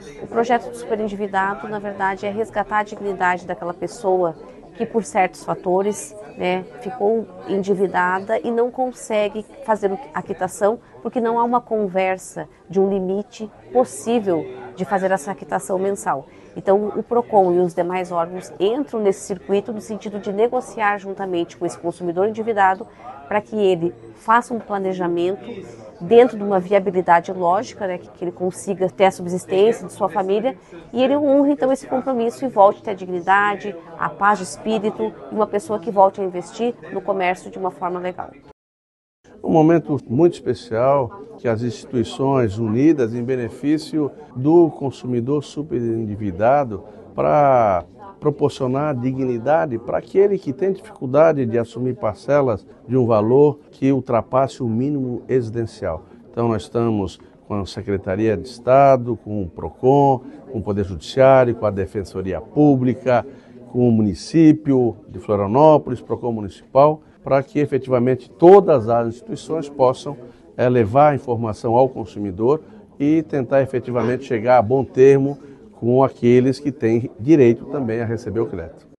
O projeto do superendividado, na verdade, é resgatar a dignidade daquela pessoa que, por certos fatores, ficou endividada e não consegue fazer a quitação porque não há uma conversa de um limite possível de fazer essa quitação mensal. Então, o PROCON e os demais órgãos entram nesse circuito no sentido de negociar juntamente com esse consumidor endividado para que ele faça um planejamento dentro de uma viabilidade lógica, que ele consiga ter a subsistência de sua família e ele honre então esse compromisso e volte a ter a dignidade, a paz de espírito e uma pessoa que volte a investir no comércio de uma forma legal. Um momento muito especial que as instituições unidas em benefício do consumidor superendividado para proporcionar dignidade para aquele que tem dificuldade de assumir parcelas de um valor que ultrapasse o mínimo existencial. Então nós estamos com a Secretaria de Estado, com o PROCON, com o Poder Judiciário, com a Defensoria Pública, com o município de Florianópolis, PROCON Municipal, para que efetivamente todas as instituições possam levar a informação ao consumidor e tentar efetivamente chegar a bom termo com aqueles que têm direito também a receber o crédito.